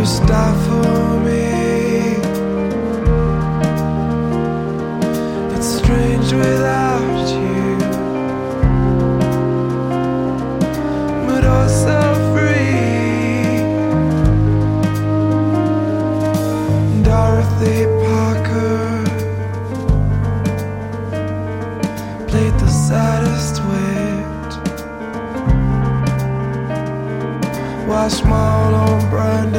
stifle me, but strange without you, but also free. Dorothy Parker played the saddest wit, while small on Brandon